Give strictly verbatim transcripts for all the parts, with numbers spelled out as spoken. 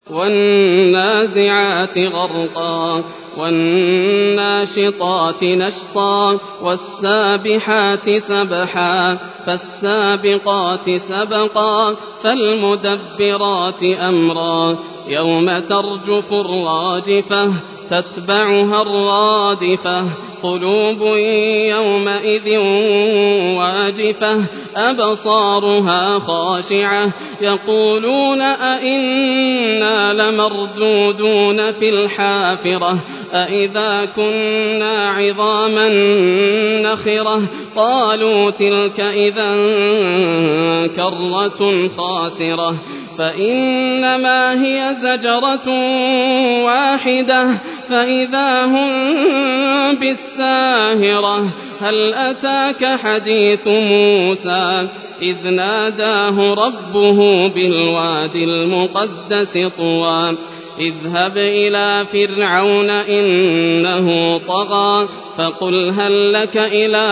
والنازعات غرقا والناشطات نشطا والسابحات سبحا فالسابقات سبقا فالمدبرات أمرا يوم ترجف الراجفة تتبعها الرادفة قلوب يومئذ واجفة أبصارها خاشعة يقولون أئنا لمردودون في الحافرة أئذا كنا عظاما نخرة قالوا تلك إذا كرة خاسرة فإنما هي زجرة واحدة فإذا هم بالساهرة هل أتاك حديث موسى إذ ناداه ربه بالوادي المقدس طوى اذهب إلى فرعون إنه طغى فقل هل لك إلى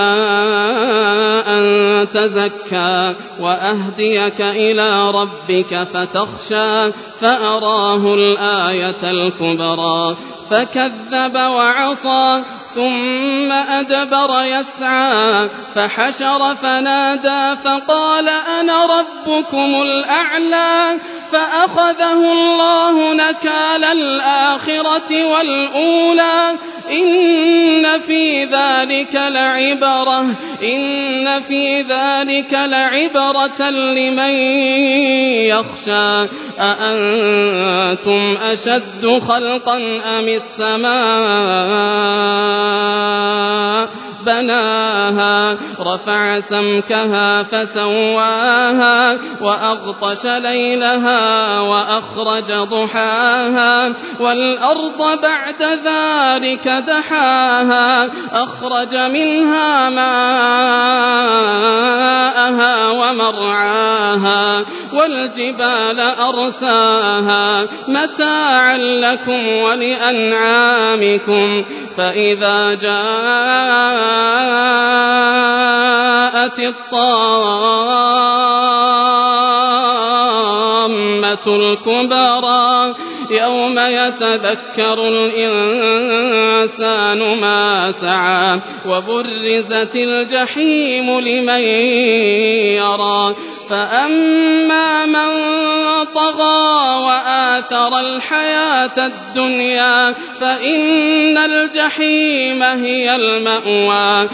أن تزكى وأهديك إلى ربك فتخشى فأراه الآية الكبرى فكذب وعصى ثم أدبر يسعى فحشر فنادى فقال أنا ربكم الأعلى فأخذه الله نكال الآخرة والأولى إن في ذلك لعبرة إن في ذلك لعبرة لمن يخشى أأنتم أشد خلقا أم السماء بناها رفع سمكها فسواها وأغطش ليلها وأخرج ضحاها والأرض بعد ذلك دحاها أخرج منها ماءها ومرعاها والجبال أرساها متاعا لكم ولأنعامكم فإذا جاءت الطامة الكبرى يوم يتذكر الإنسان ما سعى وبرزت الجحيم لمن يرى فأما من طغى وآثر الحياة الدنيا فإن الجحيم هي المأوى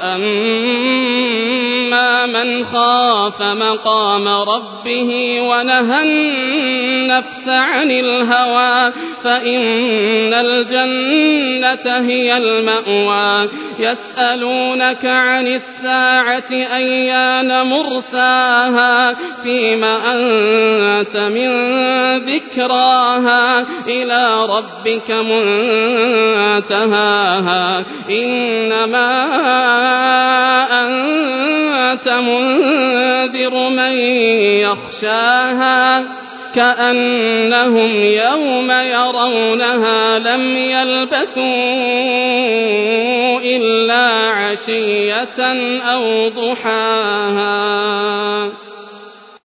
وأما من خاف مقام ربه ونهى النفس عن الهوى فإن الجنة هي المأوى يسألونك عن الساعة أيان مرساها فيما أنت من ذكراها إلى ربك منتهاها إنما أنت منذر من يخشاها كأنهم يوم يرونها لم يلبثوا إلا عشية أو ضحاها.